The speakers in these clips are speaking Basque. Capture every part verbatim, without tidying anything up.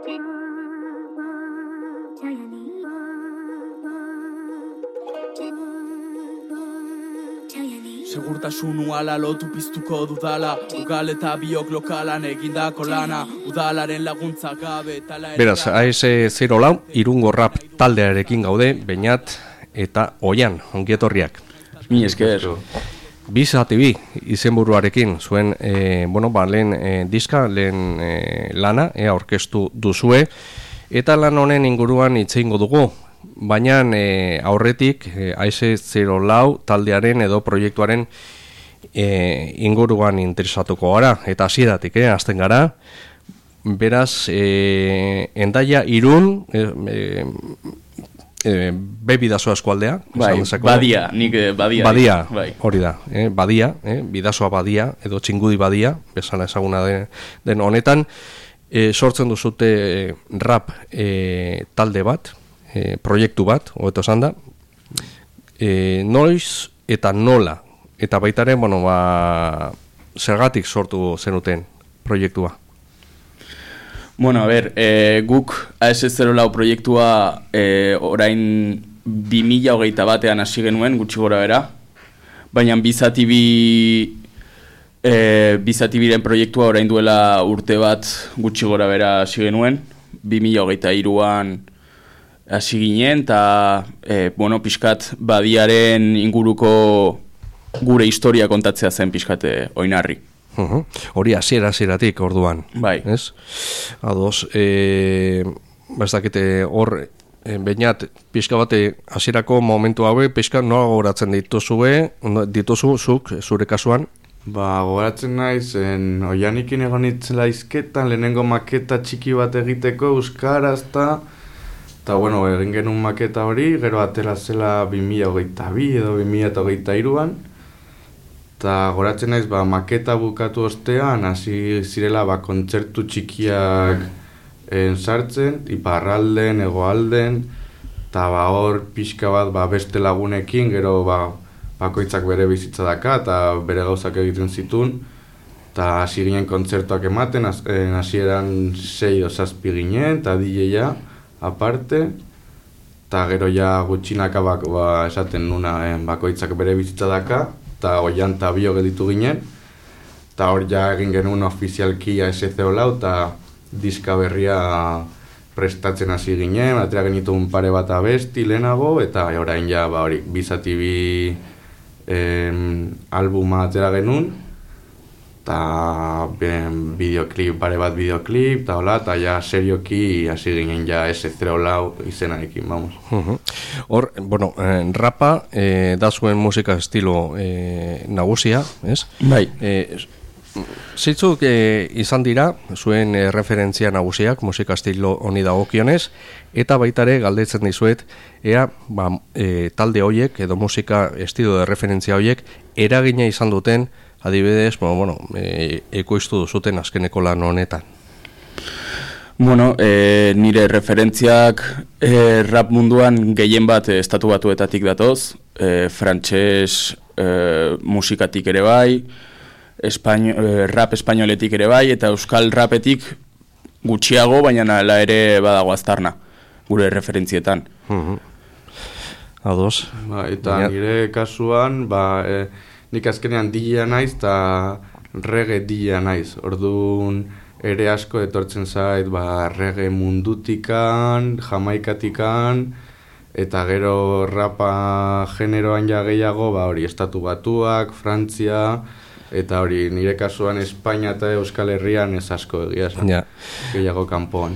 Segurtasun uala lotu piztuko dudala, ugal eta biok lokalan egindako lana, udalaren laguntza gabe tala ere... Beraz, A S zero lau, Irungo Rap taldearekin gaude, Beñat eta Oian, ongietorriak. Mi esker. Bizati izenburuarekin zuen, e, bueno, ba, lehen e, diska, lehen e, lana, ea orkestu duzue, eta lan honen inguruan hitz egingo dugu. Baina e, aurretik e, A S zero lau taldearen edo proiektuaren e, inguruan interesatuko gara, eta hasieratik, eh, hasten gara. Beraz, e, Hendaia, Irun, e, e, e, be Bidasoa eskualdea. Bai, badia, nik badia. Badia, bai. Hori da, eh, badia, eh, Bidasoa badia, edo Txingudi badia, bezala ezaguna den, den honetan, e, sortzen duzute e, rap e, talde bat, E, proiektu bat, hobeto esan da, e, noiz eta nola, eta baitaren, bueno, ba, zergatik sortu zenuten proiektua? Bueno, a ber, e, guk A S zero lau proiektua e, orain bi mila hogeita batean hasi genuen, gutxi gora bera, baina bizatibi e, bizatibiren proiektua orain duela urte bat gutxi gora bera hasi genuen, bi mila hogeita hiruan hasi ginen, eta, e, bueno, pixkat badiaren inguruko gure historia kontatzea zen pixkate oinarri. Uh-huh. Hori hasiera hasieratik orduan. Bai. Ez? Ados, e, bastakete hor, e, Beñat, pixka bate hasierako momentu haue, pixka nola gogoratzen dituzue, dituzu zuk, zure kasuan? Ba, gogoratzen naiz, en, Oianikin egon itzela izketan, lehenengo maketa txiki bat egiteko, euskaraz, eta... Eta, bueno, egin genuen maketa hori, gero atera zela bi mila hogeita bi edo bi mila hogeita hiruan. Eta goratzen naiz, ba, maketa bukatu ostean, hasi zirela ba, kontzertu txikiak en, sartzen, iparralden, hegoalden, eta ba, hor pixka bat ba, beste lagunekin, gero ba, bakoitzak bere bizitza daka, eta bere gauzak egiten zituen. Eta hasi ginen kontzertuak ematen, hasieran sei edo zazpi ginen, eta D J-a. Aparte, eta gero ja gutxinaka bak, ba, esaten nuna eh, bakoitzak bere bizitza daka, eta Oian eta bio gelditu ginen, eta hor ja egin genuen ofizialki A S zero lau, eta diska berria prestatzen hasi ginen, atera genituen pare bat abesti lehenago, eta orain ja ba, hori bizatibi eh, albuma atera genuen, eta bideoklip, pare bat bideoklip, eta hola, eta ja serioki hasi ginen ja A S zero lau izenarekin, vamos. Uh-huh. Hor, bueno, eh, rapa eh, da zuen musika estilo eh, nagusia, ez? Bai. Eh, Zaitzuk eh, izan dira, zuen eh, referentzia nagusiak, musika estilo honi dagokionez, eta baitare galdetzen dizuet, ea ba, eh, talde hoiek, edo musika estilo de referentzia hoiek, eragina izan duten, adibidez, bueno, bueno e, ekoiztu duzuten azkeneko lan honetan. Bueno, e, nire referentziak e, rap munduan gehien bat e, estatu batuetatik datoz, e, frantses e, musikatik ere bai, espaino, e, rap espainoletik ere bai, eta euskal rapetik gutxiago, baina hala ere badago aztarna, gure referentzietan. Uh-huh. Ados. Ba, eta Baina... nire kasuan, ba... E, nik azkenean D J-a naiz eta reggae D J-a naiz. Orduan ere asko etortzen zait ba, reggae mundutikan, jamaikatikan, eta gero rapa generoan ja gehiago, ba, hori estatu batuak, Frantzia, eta hori nire kasuan Espainia eta Euskal Herrian ez asko egia esan, ja. Gehiago kanpoan.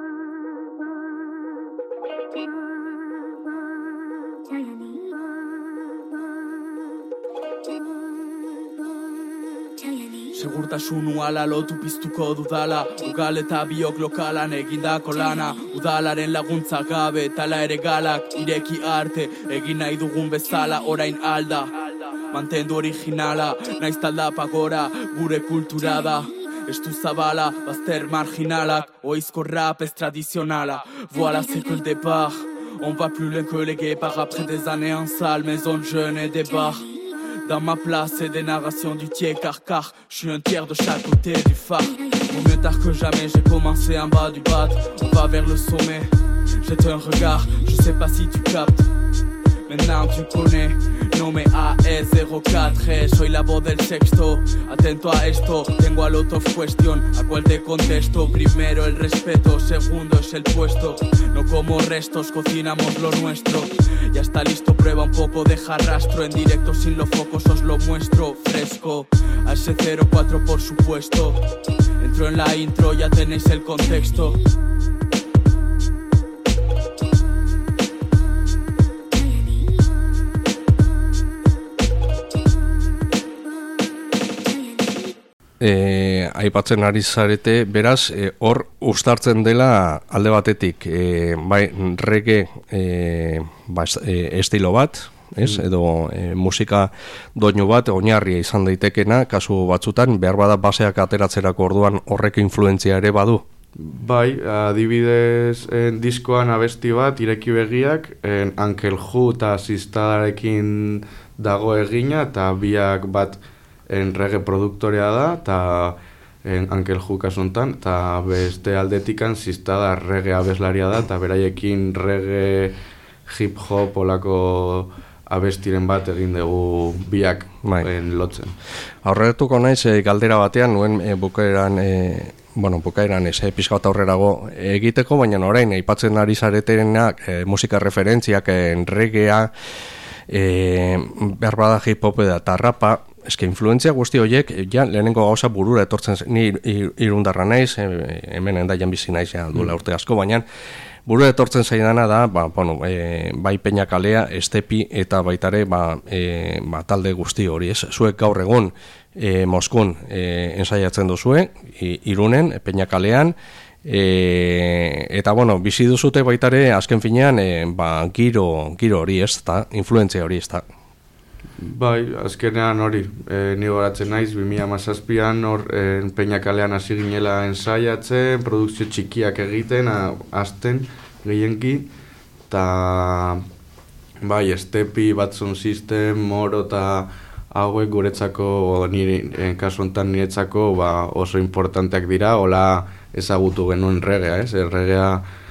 Segurtasun uala lotu piztuko dudala, ugal eta biok lokalan egindako lana, udalaren laguntza gabe tala ere galak, ireki arte egin nahi dugun bezala orain alda. Mantendu originala, naiz taldapa gora, gure kultura da. Estu zabala, bazter marginalak, oizko rap ez tradizionala. Voilà c'est que le départ, on va plus loin que les guépards après des années en salle, maison de jeunes et des bars. Dans ma place, c'est des narrations du tiers car car je suis un tiers de chaque côté du phare. Vaut mieux tard que jamais j'ai commencé en bas du bat. On va vers le sommet, jette un regard, je sais pas si tu captes. Maintenant tu connais, no me A E cero cuatro, soy la voz del sexto. Atento a esto, tengo al out of question. ¿A cuál te contesto? Primero el respeto, segundo es el puesto. No como restos, cocinamos lo nuestro. Ya está listo, prueba un poco, deja rastro. En directo sin los focos os lo muestro fresco. A ese cero cuatro por supuesto. Entro en la intro, ya tenéis el contexto. E, aipatzen ari zarete, beraz, e, hor uztartzen dela alde batetik, e, bai, reggae e, ba, e, estilo bat, ez? Edo e, musika doinu bat, oinarria izan daitekena, kasu batzutan, behar bada baseak ateratzerako orduan horrek influentzia ere badu? Bai, adibidez en diskoan abesti bat, ireki begiak, en Uncle Hu eta Sistadarekin dago egina, eta biak bat en reggae produktorea da, eta en Uncle Hu kasuntan, eta beste aldetikan Sistada reggae abeslaria da, eta beraiekin reggae hip-hop olako abestiren bat egin dugu biak en lotzen. Aurretuko naiz, e, galdera batean, nuen e, bukaeran, e, bueno, bukaeran ez, e, pixka bat aurrerago egiteko, baina orain, aipatzen ari zaretenak e, musika referentziak, e, reggaea, e, behar bada hip-hop eta rapa, eske influentzia guzti horiek, ja, lehenengo gauza burura etortzen, ni irundarra naiz, e, hemen endaian bizi naiz, ja, duela urte asko, baina burura etortzen zaidana da, ba, bueno, e, bai Peñakalea, Estepi eta baitare ba, e, ba, talde guzti hori, ez? Zuek gaur egun e, Moskun e, ensaiatzen duzue, Irunen, Peñakalean, e, eta bueno, bizi duzute baitare azken finean e, ba, giro, giro hori ez, eta influentzia hori ez da. Bai, azkenean hori, e, ni goratzen naiz, bi mila hamazazpian hor e, Peñakalean hasi ginela ensaiatzen, produkzio txikiak egiten, hasten gehienki, eta bai, Estepi, Bad Sound System, Moro eta hauek guretzako, nire, en kasu honetan niretzako ba, oso importanteak dira, hola ezagutu genuen regea, ez? Regea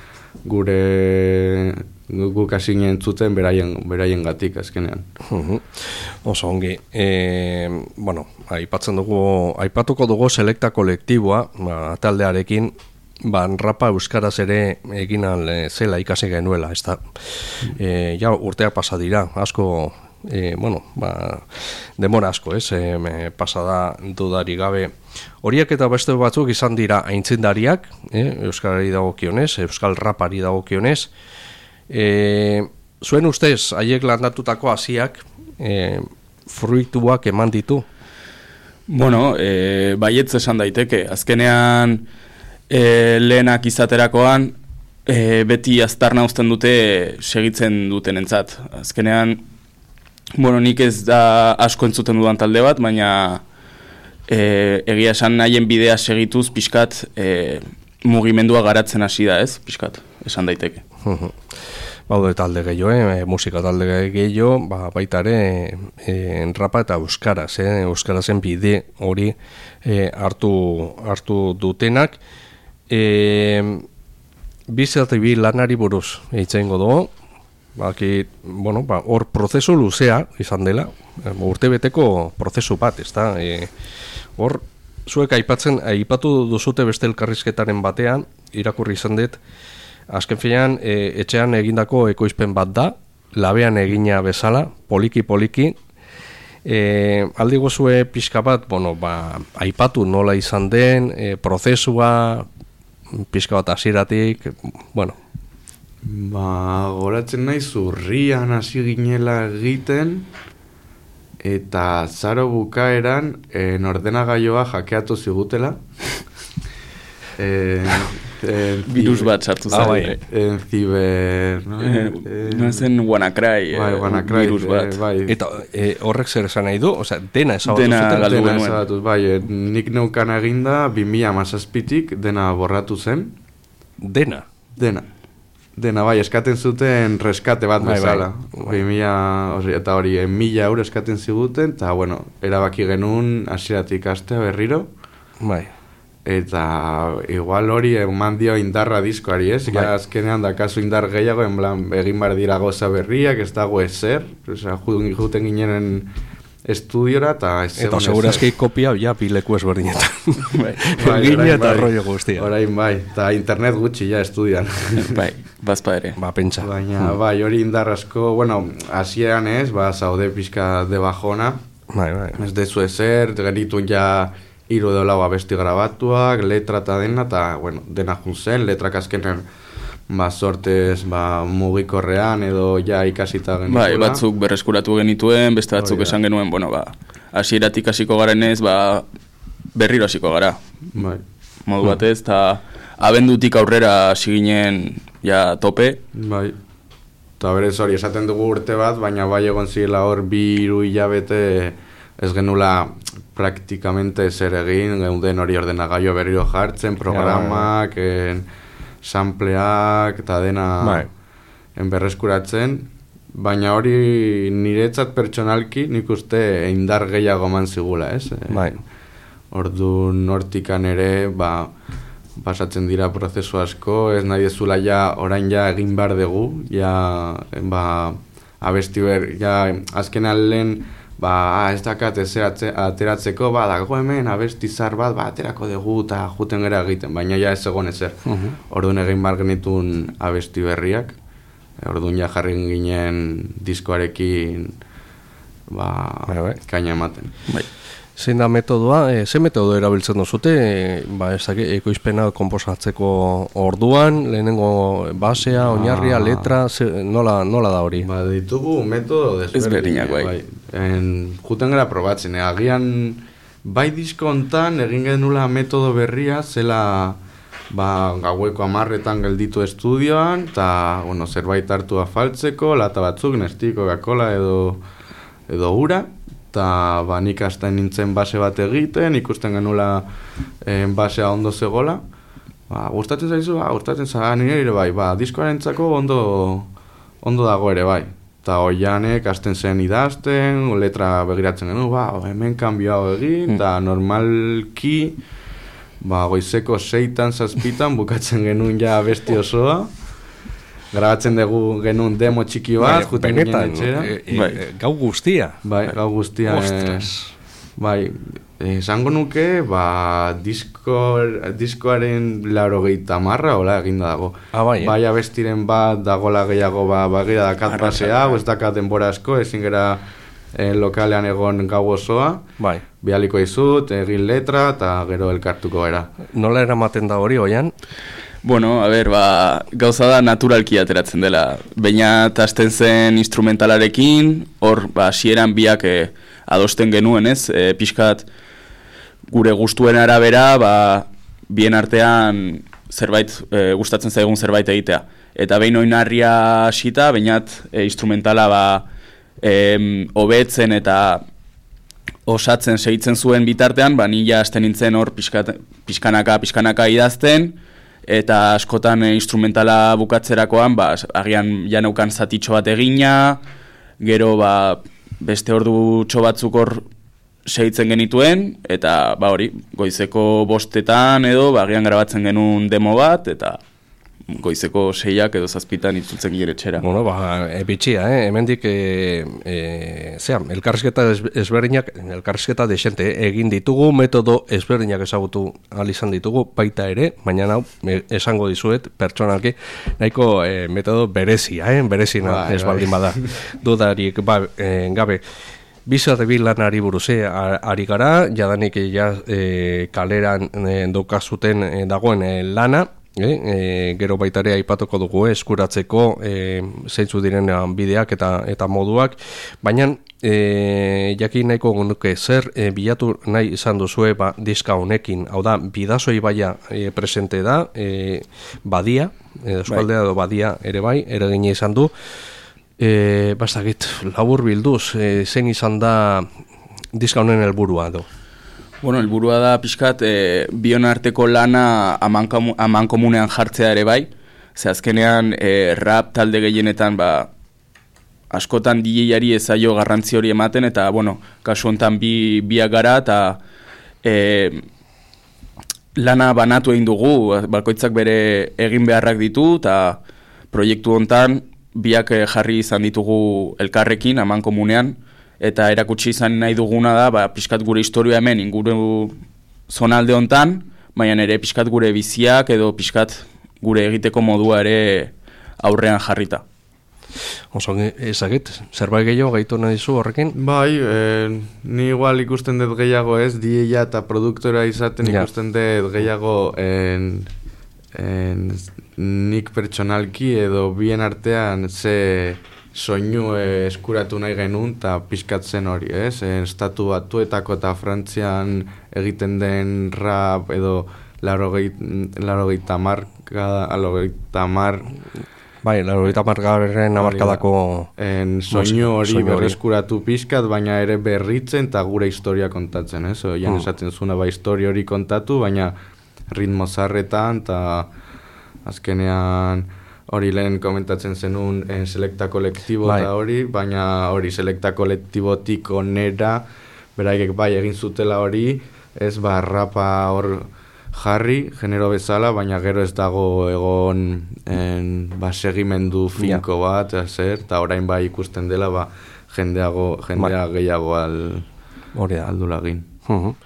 gure guk hasi entzuten beraien, beraien gatik azkenean. Uh-huh. Oso ongi. E, bueno, aipatzen dugu, aipatuko dugu Selecta kolektiboa, ba, taldearekin, ba, rapa euskaraz ere egin zela ikasi genuela, ez da. E, ja, urteak pasa dira, asko, e, bueno, ba, demora asko, ez, e, pasada dudari gabe. Horiek eta beste batzuk izan dira aintzindariak, eh, euskarari dagokionez, euskal rapari dagokionez. E, zuen ustez, haiek landatutako hasiak e, fruituak eman ditu? Bueno, e, baietz esan daiteke. Azkenean e, lehenak izaterakoan e, beti aztarna uzten dute segitzen duten entzat. Azkenean, bueno, nik ez da asko entzuten dudan talde bat, baina e, egia esan nahien bidea segituz pixkat e, mugimendua garatzen hasi da, ez? Pixkat, esan daiteke. Baude talde gehiago, eh? musika talde gehiago, ba, baita ere e, rapa eta euskaraz, eh? euskarazen bide hori e, hartu, hartu dutenak. E, Bizati bi lanari buruz eitzengo dugu, baki, bueno, ba, hor prozesu luzea izan dela, urtebeteko prozesu bat, ez da? E, hor, zuek aipatzen, aipatu duzute beste elkarrizketaren batean, irakurri izan dut, azken finean, e, etxean egindako ekoizpen bat da, labean egina bezala, poliki-poliki, e, aldi gozue pixka bat, bueno, ba, aipatu nola izan den, e, prozesua, pixka bat hasieratik, bueno. Ba, goratzen naiz urrian hasi ginela egiten, eta zaro bukaeran, en ordenagailoa hackeatu zigutela. eh, En virus bat sartu ah, bai, en ciber, no? Eh, no zen WannaCry, bai, WannaCry virus bat. Eh, bai. Eta e, horrek zer esan nahi du? Osea, dena ezabatu dena zuten. Dena ezabatu, bai, eh, nik neukan eginda bi mila hamazazpitik dena borratu zen. Dena? Dena. Dena, bai, eskaten zuten reskate bat bai, bezala. Bai, bi mila, eta hori, mila euro eskaten ziguten, eta, bueno, erabaki genuen hasieratik astea berriro. Bai. eta igual hori eman dio indarra diskoari, ez? Bai. Ja, azkenean dakazu indar gehiago, en plan, egin behar dira goza berriak, ez dago ezer, osea, juten ginenen estudiora, eta ez Eta segurazki kopia, ja, bileku ezberdinetan. Egine eta rollo guztia. Orain bai, eta internet gutxi ja estudian. Bai, bazpa ere. Ba, pentsa. Baina, bai, hori indar asko, bueno, hasieran ez, ba, zaude pixka de bajona, Bai, bai. ez dezu ezer, genitun ja hiru edo lau abesti grabatuak, letra eta dena, eta, bueno, dena jun zen, letrak azkenen, ba, sortez, ba, mugikorrean edo ja ikasita genitula. Bai, batzuk berreskuratu genituen, beste batzuk Hori da. esan genuen, bueno, ba, hasieratik hasiko garenez, ba, berriro hasiko gara. Bai, Modu batez, eta abendutik aurrera hasi ginen ja tope. bai. Eta berez hori, esaten dugu urte bat, baina bai egon zirela hor bi hiru hilabete ez genula praktikamente zer egin, geuden hori ordenagailo berriro jartzen, programak, en, sampleak, eta dena Bai. en berreskuratzen, baina hori niretzat pertsonalki nik uste indar gehiago eman zigula, ez? Bai. Orduan hortikan ere, ba, pasatzen dira prozesu asko, ez nahi dezula ja, orain ja egin behar dugu, ja, ba, abesti ber, ja, azkenean lehen, ba, ah, ez dakat ez ateratzeko, ba, dago hemen abesti zar bat, ba, aterako dugu eta juten gara egiten, baina ja ez egon ezer. Mhm. Orduan egin behar genitun abesti berriak, orduan ja jarri ginen diskoarekin, ba, Bai, bai. kaina ematen. Bai. Zein da metodoa, e, ze metodo erabiltzen duzute, e, ba, ez dakit, ekoizpena komposatzeko orduan, lehenengo basea, oinarria, letra, ze, nola, nola da hori? Ba, ditugu metodo Ezberdinak, desberdinak, bai. En, juten gara probatzen, eh? Agian bai disko hontan egin genula metodo berria, zela ba, gaueko amarretan gelditu estudioan, eta bueno, zerbait hartu afaltzeko, lata batzuk, Nesti, Coca-Cola edo, edo ura, eta ba, nik hasten nintzen base bat egiten, ikusten genula eh, basea ondo zegola, ba, gustatzen zaizu, ba, gustatzen zaizu, nire ere bai, ba, diskoarentzako ondo, ondo dago ere bai. Eta oianek hasten zen idazten, letra begiratzen genuen, ba, hemen kanbio egin, eta normalki, ba, goizeko seitan, zazpitan, bukatzen genuen ja abesti osoa, grabatzen dugu genuen demo txiki bat, Bai, juten benetan, ginen etxera. e, e, Bai. e, gau guztia. Bai, gau guztia. Ostras. Eh, bai, esango nuke, ba, disko, diskoaren laurogeita marra, hola eginda dago. Ah, bai, eh? Bai, abestiren bat, dagola gehiago, ba, bagira dakat basea, hau ez dakat denbora asko, ezin gara eh, lokalean egon gau osoa, Bai. bialiko izut, egin letra, eta gero elkartuko gara. Nola eramaten da hori, oian? Bueno, a ber, ba, gauza da naturalki ateratzen dela. Baina tasten zen instrumentalarekin, hor, ba, hasieran biak eh, adosten genuen, ez? E, pixkat gure gustuen arabera, ba, bien artean zerbait, e, gustatzen zaigun zerbait egitea. Eta behin oinarria hasita, bainat e, instrumentala ba, e, hobetzen eta osatzen segitzen zuen bitartean, ba, nila hasten nintzen hor pixkat, pixkanaka, pixkanaka idazten, eta askotan e, instrumentala bukatzerakoan, ba, agian janeukan zatitxo bat egina, gero ba, beste ordutxo batzuk hor segitzen genituen, eta ba hori, goizeko bostetan edo, ba, agian grabatzen genuen demo bat, eta goizeko seiak edo zazpitan itzultzen gire etxera. Bueno, ba, e, bitxia, eh? Hemendik, e, e, zea, elkarrizketa ezberdinak, elkarrizketa desente, eh? egin ditugu, metodo ezberdinak ezagutu ahal izan ditugu, baita ere, baina hau, e, esango dizuet, pertsonalki, nahiko e, metodo berezia, eh? berezina Bai, ez bai. baldin bada, dudarik, ba, e, gabe, Bizarrebil lanari buruz, eh, ari gara, jadanik ja, e, kaleran e, daukazuten e, dagoen e, lana, E, e, gero baita ere aipatuko dugu eh, eskuratzeko e, zeintzu diren bideak eta eta moduak, baina e, jakin nahiko genuke zer e, bilatu nahi izan duzue ba, diska honekin, hau da, Bidaso ibaia e, presente da, e, badia, e, Euskaldea edo badia ere bai, ere gine izan du, e, bastakit, labur bilduz, e, zein izan da diska honen helburua edo? Bueno, helburua da pixkat e, bion arteko lana aman komunean jartzea ere bai. Ze azkenean e, rap talde gehienetan ba, askotan D J-ari ezaio garrantzi hori ematen, eta bueno, kasu honetan bi, biak gara, eta e, lana banatu egin dugu, bakoitzak bere egin beharrak ditu, eta proiektu hontan biak jarri izan ditugu elkarrekin, aman komunean, eta erakutsi izan nahi duguna da, ba, pixkat gure historia hemen inguru zonalde hontan, baina ere pixkat gure biziak edo pixkat gure egiteko modua ere aurrean jarrita. Oso ezagit, zerbait gehiago gaitu nahi zu horrekin? Bai, eh, ni igual ikusten dut gehiago ez, D J eta produktora izaten ja. Ikusten dut gehiago en, en, nik pertsonalki edo bien artean ze soinu eh, eskuratu nahi genuen eta pixkatzen hori, ez? Eh, estatu batuetako eta Frantzian egiten den rap edo laurogeita hamar, laurogeita hamar Bai, laurogeita hamargarren hamarkadako soinu hori berreskuratu pixkat, baina ere berritzen eta gure historia kontatzen, ez? Oian mm. esaten zuna ba historia hori kontatu, baina ritmo zarretan eta azkenean hori lehen komentatzen zenun en selekta kolektibo bai. Eta hori, baina hori selekta kolektibotik onera, beraiek bai egin zutela hori, ez ba rapa hor jarri, genero bezala, baina gero ez dago egon en, ba, segimendu finko bat, zer, eta orain bai ikusten dela, ba, jendeago, jendea gehiago al, aldulagin. Uh-huh.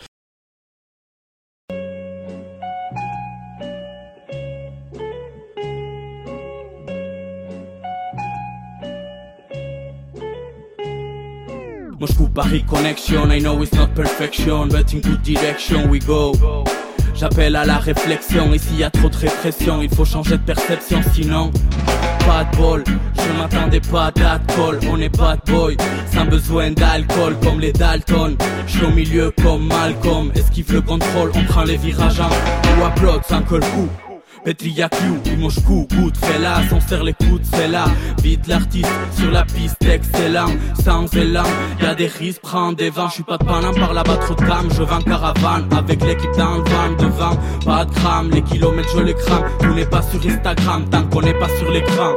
Moscou-Paris connection, I know it's not perfection, but in good direction we go. J'appelle à la réflexion, ici y a trop de répression, il faut changer de perception, sinon pas de bol, je m'attendais pas d'alcool, on est bad boy, sans besoin d'alcool comme les Dalton, je suis au milieu comme Malcolm, esquive le contrôle, on prend les virages en ou à bloc sans que le coup. Petriaclou, du Moscou, good fella, on serre les coudes, c'est là. Vite l'artiste sur la piste, excellent, sans élan. Y'a des risques, prends des vents, j'suis pas de Paname, par là-bas trop de gamme. Je vends caravane, avec l'équipe dans le van devant. Pas de grammes, les kilomètres je les crame. Tout n'est pas sur Instagram, tant qu'on n'est pas sur l'écran.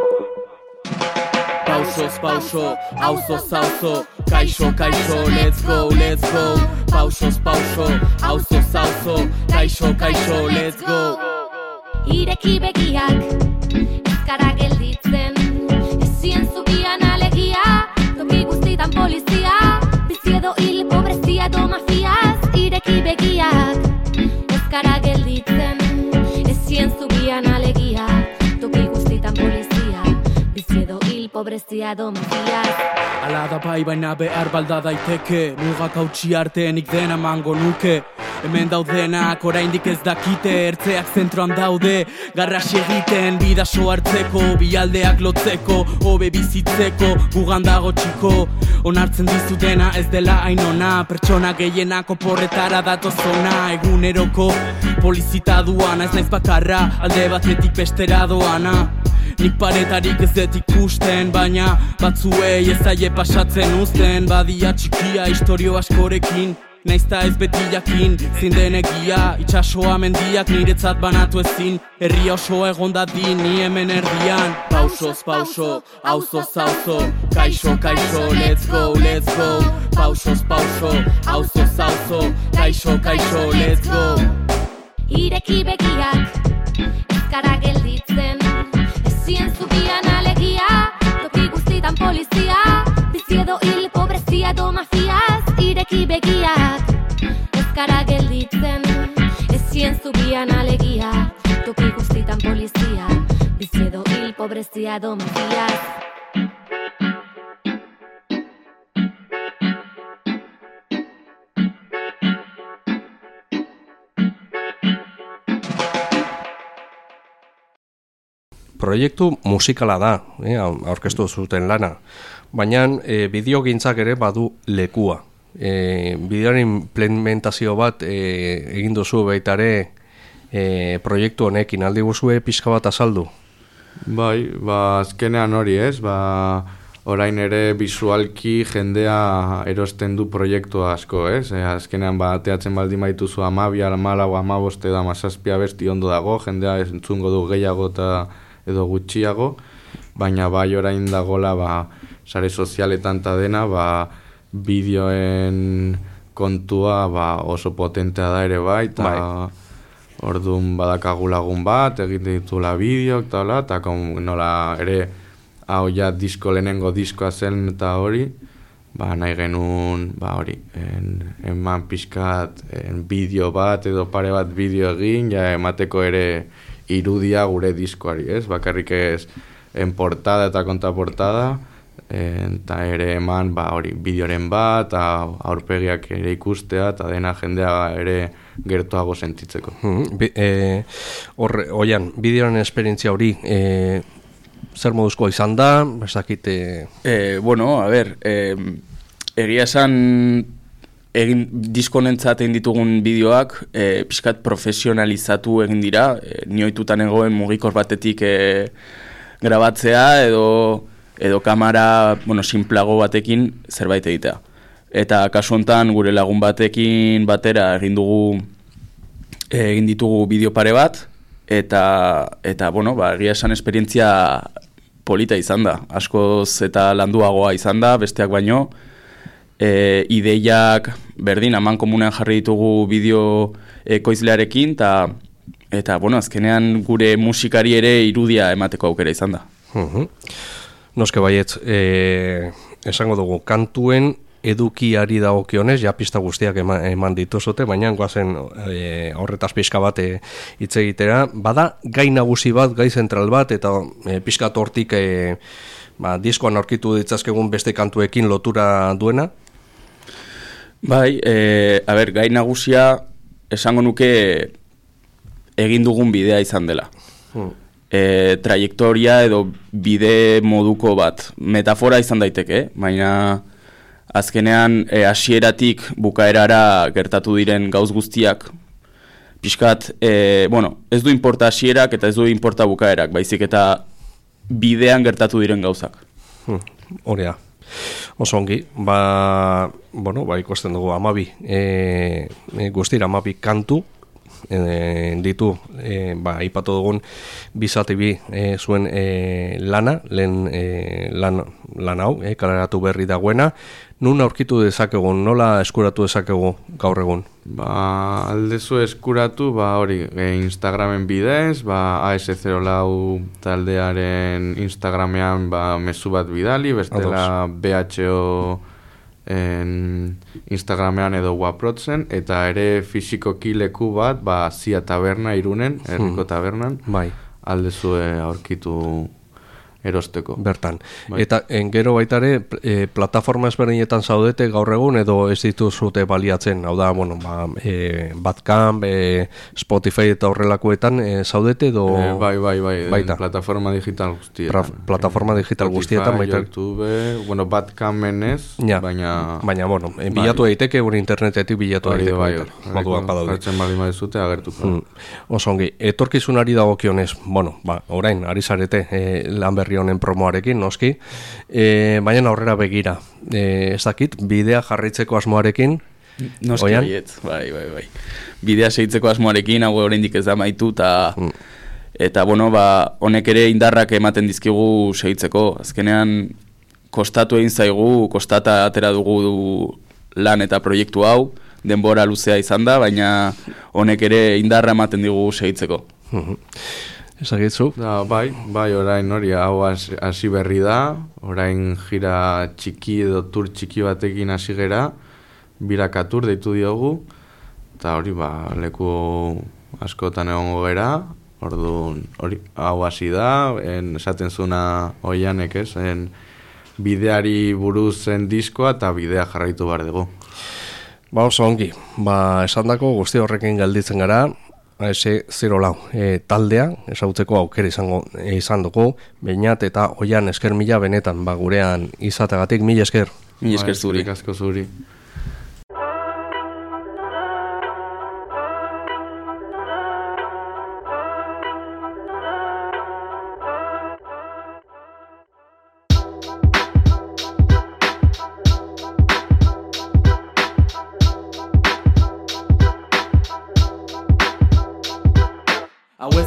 Pausos, pauso, ausos, auso. Kaixo, kaixo, let's go, let's go. Pausos, pauso, ausos, auso. Kaixo, kaixo, let's go. Ireki begiak, ezkara gelditzen, ezien zubian alegia, toki guztitan polizia, bizi edo hil, pobrezia edo mafiaz. Ireki begiak, ezkara gelditzen, ezien zubian alegia, toki guztitan polizia, bizi edo hil, pobrezia edo mafiaz. Ala da bai baina behar balda daiteke, mugak hautsi artenik dena mango nuke. Hemen daudenak oraindik ez dakite, ertzeak zentroan daude, garras egiten, bidaso hartzeko, bialdeak lotzeko, hobe bizitzeko, gugan dago txiko. Onartzen dizu dena ez dela hain ona, pertsona gehienako porretara datozona, eguneroko polizita duana, ez naiz bakarra, alde batetik bestera doana. Nik paretarik ez dut ikusten, baina batzuei ez zaie pasatzen uzten, badia txikia historio askorekin. Naizta ez beti jakin, zin den egia, itxasoa mendiak niretzat banatu ezin, herria oso egon dadin, ni hemen erdian. Pausos, pauso, ausos, auso, kaixo, kaixo, let's go, let's go. Pausos, pauso, ausos, auso, kaixo, kaixo, let's go. Ireki begiak, ezkara gelditzen, ezien zubian alegia, toki guztitan polizia, bizi edo hil, pobrezia edo mafiaz. Ireki begiak, ezkara gelditzen, ezien zubian alegia, toki guztitan polizia, bizi edo hil, pobrezia edo mafiaz. Proiektu musikala da, eh, aurkeztu zuten lana, baina e, bideogintzak ere badu lekua. E, bideoaren implementazio bat e, egin duzu baitare e, proiektu honekin, aldi guzue pixka bat azaldu? Bai, ba, azkenean hori ez, ba, orain ere bisualki jendea erosten du proiektu asko, ez? E, azkenean ba, teatzen baldin baituzu amabia, amalau, amaboste da mazazpia besti ondo dago, jendea entzungo du gehiago eta edo gutxiago, baina bai orain dagola ba, sare sozialetan eta dena, ba, bideoen kontua ba, oso potentea da ere bai, eta bai. Orduan badakagu lagun bat, egin ditula bideok eta hola, eta nola ere hau ja disko lehenengo diskoa zen eta hori, ba nahi genuen, ba hori, en, eman pixkat en bideo bat edo pare bat bideo egin, ja emateko ere irudia gure diskoari, ez? Bakarrik ez en portada eta kontraportada, eta ere eman ba hori bideoren bat, aurpegiak ere ikustea eta dena jendea ere gertuago sentitzeko. Mm-hmm. eh, Horre, oian, bideoren esperientzia hori, eh, zer moduzkoa izan da, ez dakit... Eh... Eh, bueno, a ber, eh, egia esan egin diskonentzat egin ditugun bideoak eh, pixkat profesionalizatu egin dira, eh, ni ohitutan egoen mugikor batetik eh, grabatzea edo edo kamera, bueno, sinplago batekin zerbait egitea. Eta kasu hontan gure lagun batekin batera egin dugu egin ditugu bideo pare bat eta eta bueno, ba egia esan esperientzia polita izan da. Askoz eta landuagoa izan da besteak baino. E, ideiak berdin aman komunean jarri ditugu bideo ekoizlearekin eta eta bueno, azkenean gure musikari ere irudia emateko aukera izan da. Uh-huh. Noske baietz, e, esango dugu, kantuen edukiari dagokionez, ja pista guztiak eman, eman dituzute, baina goazen e, horretaz pixka bat e, hitz egitera, bada gai nagusi bat, gai zentral bat, eta e, pixka tortik e, ba, diskoan aurkitu ditzazkegun beste kantuekin lotura duena? Bai, e, a ber, gai nagusia esango nuke egin dugun bidea izan dela. Hmm. E, trajektoria edo bide moduko bat. Metafora izan daiteke, baina azkenean e, hasieratik bukaerara gertatu diren gauz guztiak, pixkat, e, bueno, ez du inporta hasierak eta ez du inporta bukaerak, baizik eta bidean gertatu diren gauzak. Hmm, hori da. Oso ongi, ba, bueno, ba, ikusten dugu amabi, e, e, guztira amabi kantu, E, ditu, e, ba, ipatu dugun bizati bi e, zuen e, lana, lehen e, lan, lan hau, e, kaleratu berri dagoena, nun aurkitu dezakegun, nola eskuratu dezakegu gaur egun? Ba, aldezu eskuratu, ba, hori, e, Instagramen bidez, ba, A S zero lau taldearen Instagramean, ba, mezu bat bidali, bestela B H O en Instagramean edo Waprotzen, eta ere fisikoki leku bat, ba, Zia Taberna Irunen, herriko tabernan, bai. Aldezue aurkitu erosteko. Bertan. Bai. Eta en gero baitare, e, plataforma ezberdinetan zaudete gaur egun edo ez dituzute baliatzen, hau da, bueno, ba, e, Bandcamp, e, Spotify eta horrelakoetan e, zaudete edo... E, bai, bai, bai, baita. Plataforma digital guztietan. Pra, plataforma digital Spotify, guztietan baita. YouTube, bueno, Bandcampen ez, ja. baina... Baina, bueno, bai. Bilatu daiteke, gure internetetik bilatu daiteke. Bai, bai, moduan badaude. Hartzen bali maizute agertuko. Mm. Oso ongi, etorkizunari dagokionez, bueno, ba, orain, ari zarete, e, lan berri honen promoarekin, noski, e, baina aurrera begira. E, ez dakit, bidea jarraitzeko asmoarekin, noski oian? Baiet, bai, bai, bai. Bidea segitzeko asmoarekin, hau oraindik ez da maitu, eta, mm. eta bueno, ba, honek ere indarrak ematen dizkigu segitzeko. Azkenean, kostatu egin zaigu, kostata atera dugu du lan eta proiektu hau, denbora luzea izan da, baina honek ere indarra ematen digu segitzeko. Mm-hmm. Ezagitzu? Da, bai, bai, orain hori hau hasi berri da, orain jira txiki edo tur txiki batekin hasi gera, birakatur deitu diogu, eta hori ba, leku askotan egongo gera, orduan hori hau hasi da, en, esaten zuna oianek ez, en, bideari buruz zen diskoa eta bidea jarraitu behar dugu. Ba oso ongi, ba esandako guzti horrekin gelditzen gara, A S zero lau e, taldea, ezagutzeko aukera izango e, izan dugu, Beñat eta Oian esker mila benetan, ba gurean izategatik mila esker. Mila esker zuri. Ba, asko zuri. Hau ez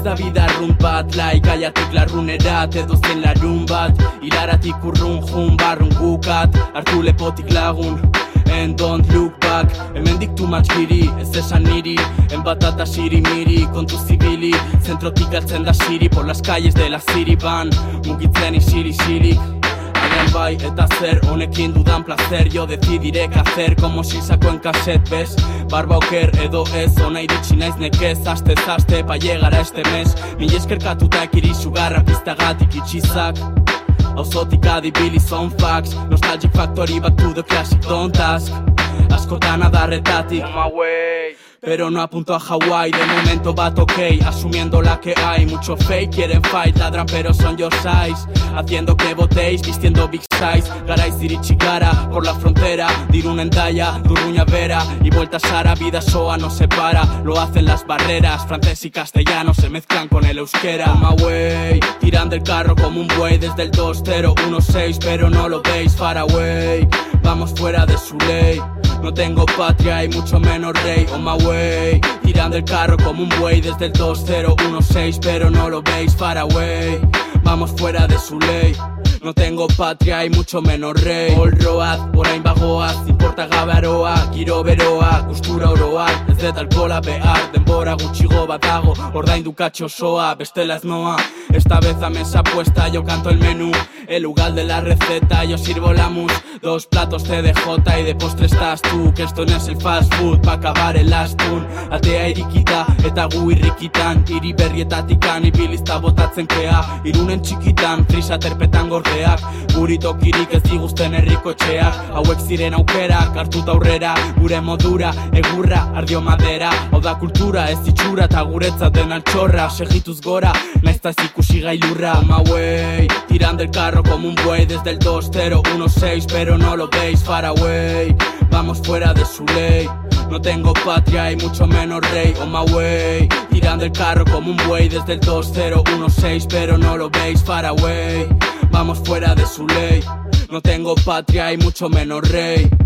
da vida arrunt bat, like aiatik larrunerat edo zen larun bat, iraratik urrun jun barrun gukat, hartu lepotik lagun, and don't look back. Hemendik too much giri, ez esan niri, en batata siri miri, kontu zibili, zentrotik galtzen da siri, por las calles de la city van, mugitzen isiri sirik. Hagan bai eta zer, honekin dudan placer, yo decidiré qué hacer, como si saco en cassette, ves? Barba oker edo ez, ona iritsi naiz nekez, aste zaste, pa llegar a este mes, mi eskerkatuta ekiri sugarra piztagatik itxizak. Auzotik adibili son facts, nostalgic factory back to the classic, don't ask. Askotan adarretatik, on my way, pero no apunto a Hawaii, de momento bat ok, asumiendo la que hay, mucho fake, quieren fight, ladran pero son your size, haciendo que votéis, vistiendo big size, garaiz iritsi gara, por la frontera, dirun endaya, durruña vera, y vuelta Sara, vida soa no se para, lo hacen las barreras, francés y castellano se mezclan con el euskera, on my way, tiran del carro como un buey, desde el dos cero uno seis, pero no lo veis, far away, vamos fuera de su ley. No tengo patria y mucho menos rey, on my way, tiran del carro como un buey desde el dos cero uno seis, pero no lo veis, far away, vamos fuera de su ley. No tengo patria y mucho menos rey. All road, orain bagoaz, importa gabe aroa, giro beroa, gustura oroak, ez dut alkola behar, denbora gutxigo bat dago, ordaindu katxo osoa, bestela ez noa. Esta vez a mesa puesta, yo canto el menú, el lugar de la receta, yo sirvo la mus, dos platos C D J y de postre estás tú, que esto no es el fast food, pa' acabar el last tune. Atea irikita, eta gu irrikitan, hiri berrietatikan, ibilizta botatzen kea, irunen txikitan, frisa terpetan gordeak, guri tokirik ez diguzten herriko etxeak, hauek ziren aukerak, hartuta aurrera, gure modura, egurra, ardio madera, hau da kultura, ez itxura, eta guretzat den altxorra, segituz gora, naizta ez ikusi gailurra, on my way, tiran del carro como un buey desde el dos cero uno seis, pero no lo veis, far away, vamos fuera de su ley. No tengo patria y mucho menos rey, on my way, tiran del carro como un buey desde el dos cero uno seis, pero no lo veis, far away, vamos fuera de su ley. No tengo patria y mucho menos rey.